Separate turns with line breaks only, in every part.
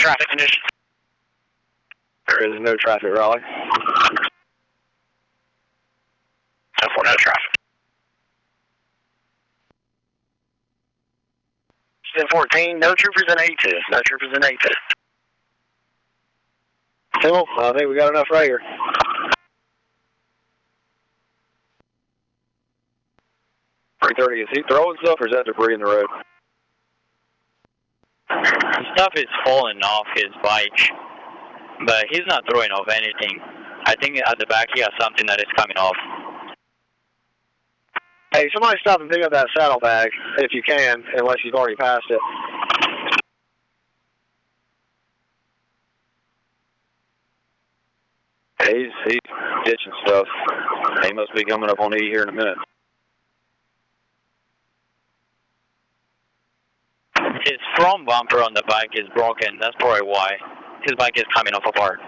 traffic conditions.
There is no traffic, Raleigh.
10-4, no traffic. 10-14, no troopers in A2. No troopers in A2.
Well, I think we got enough right here. .330, is he throwing stuff or is that debris in the road?
Stuff is falling off his bike, but he's not throwing off anything. I think at the back he has something that is coming off.
Hey, somebody stop and pick up that saddlebag, if you can, unless you've already passed it. He's ditching stuff. He must be coming up on E here in a minute.
His front bumper on the bike is broken. That's probably why. His bike is coming off apart.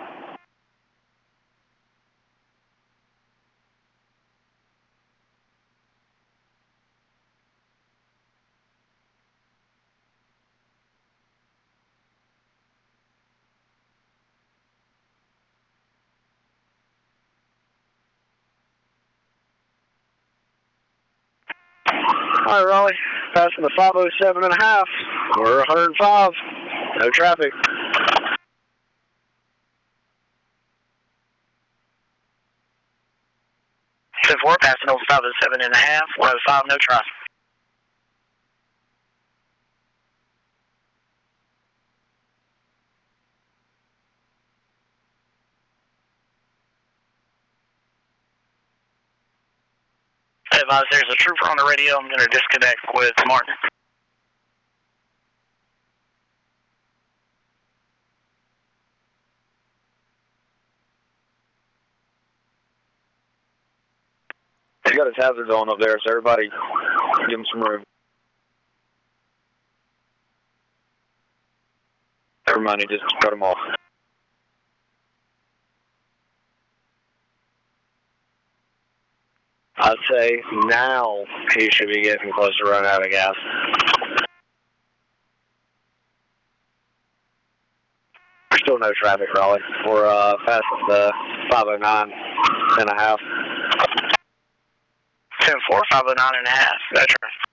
All right, Raleigh, passing the 507.5. We're 105. No traffic.
Four, passing over 507.5, 105, no traffic. Advise, there's a trooper on the radio. I'm going to disconnect with Martin.
He's got his hazards on up there, so everybody give him some room. Everybody just cut him off. I'd say now he should be getting close to running out of gas. There's still no traffic, Raleigh. We're past the 509.5.
10-4, 509.5, no traffic.